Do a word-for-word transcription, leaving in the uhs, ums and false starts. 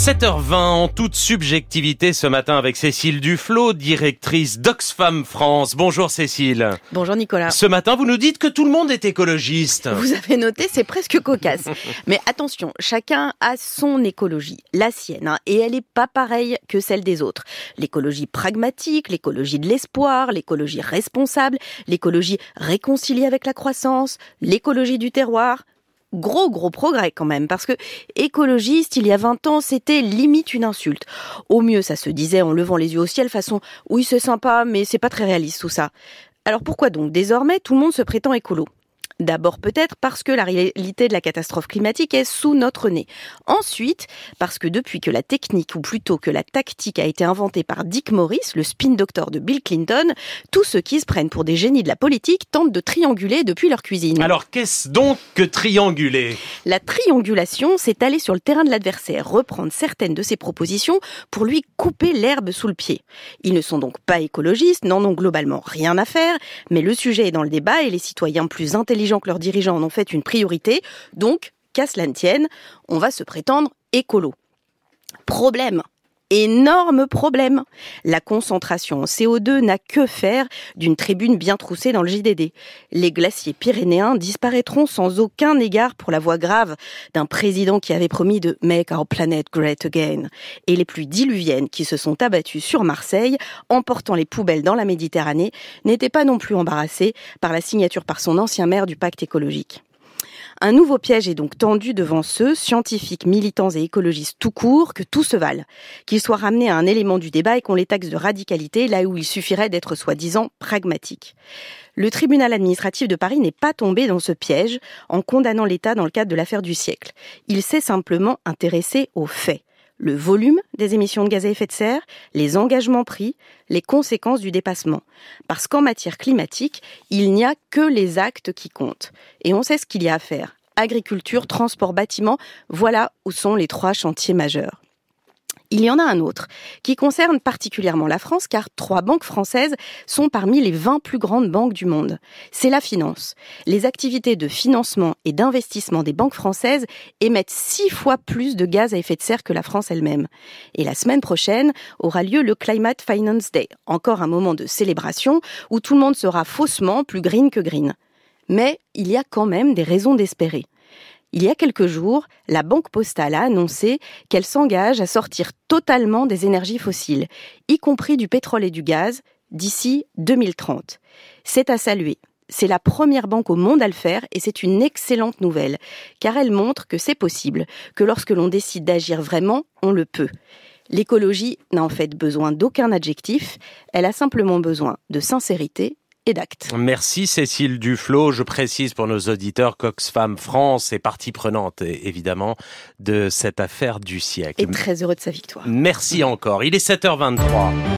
sept heures vingt en toute subjectivité ce matin avec Cécile Duflot, directrice d'Oxfam France. Bonjour Cécile. Bonjour Nicolas. Ce matin, vous nous dites que tout le monde est écologiste. Vous avez noté, c'est presque cocasse. Mais attention, chacun a son écologie, la sienne, hein, et elle n'est pas pareille que celle des autres. L'écologie pragmatique, l'écologie de l'espoir, l'écologie responsable, l'écologie réconciliée avec la croissance, l'écologie du terroir. Gros, gros progrès quand même, parce que écologiste, il y a vingt ans, c'était limite une insulte. Au mieux, ça se disait en levant les yeux au ciel, façon « oui, c'est sympa, mais c'est pas très réaliste tout ça ». Alors pourquoi donc désormais tout le monde se prétend écolo ? D'abord peut-être parce que la réalité de la catastrophe climatique est sous notre nez. Ensuite, parce que depuis que la technique, ou plutôt que la tactique a été inventée par Dick Morris, le spin doctor de Bill Clinton, tous ceux qui se prennent pour des génies de la politique tentent de trianguler depuis leur cuisine. Alors qu'est-ce donc que trianguler ? La triangulation, c'est aller sur le terrain de l'adversaire, reprendre certaines de ses propositions pour lui couper l'herbe sous le pied. Ils ne sont donc pas écologistes, n'en ont globalement rien à faire, mais le sujet est dans le débat et les citoyens plus intelligents que leurs dirigeants en ont fait une priorité, donc, qu'à cela ne tienne, on va se prétendre écolo. Problème, énorme problème. La concentration en C O deux n'a que faire d'une tribune bien troussée dans le J D D. Les glaciers pyrénéens disparaîtront sans aucun égard pour la voix grave d'un président qui avait promis de « make our planet great again ». Et les pluies diluviennes qui se sont abattues sur Marseille, emportant les poubelles dans la Méditerranée, n'étaient pas non plus embarrassées par la signature par son ancien maire du pacte écologique. Un nouveau piège est donc tendu devant ceux, scientifiques, militants et écologistes tout court, que tout se vale, qu'ils soient ramenés à un élément du débat et qu'on les taxe de radicalité là où il suffirait d'être soi-disant pragmatique. Le tribunal administratif de Paris n'est pas tombé dans ce piège en condamnant l'État dans le cadre de l'affaire du siècle. Il s'est simplement intéressé aux faits. Le volume des émissions de gaz à effet de serre, les engagements pris, les conséquences du dépassement. Parce qu'en matière climatique, il n'y a que les actes qui comptent. Et on sait ce qu'il y a à faire. Agriculture, transport, bâtiment, voilà où sont les trois chantiers majeurs. Il y en a un autre qui concerne particulièrement la France car trois banques françaises sont parmi les vingt plus grandes banques du monde. C'est la finance. Les activités de financement et d'investissement des banques françaises émettent six fois plus de gaz à effet de serre que la France elle-même. Et la semaine prochaine aura lieu le Climate Finance Day, encore un moment de célébration où tout le monde sera faussement plus green que green. Mais il y a quand même des raisons d'espérer. Il y a quelques jours, la Banque Postale a annoncé qu'elle s'engage à sortir totalement des énergies fossiles, y compris du pétrole et du gaz, d'ici deux mille trente. C'est à saluer. C'est la première banque au monde à le faire et c'est une excellente nouvelle, car elle montre que c'est possible, que lorsque l'on décide d'agir vraiment, on le peut. L'écologie n'a en fait besoin d'aucun adjectif, elle a simplement besoin de sincérité et d'actes. Merci Cécile Duflot. Je précise pour nos auditeurs qu'Oxfam France est partie prenante, évidemment, de cette affaire du siècle. Et très heureux de sa victoire. Merci encore. Il est sept heures vingt-trois.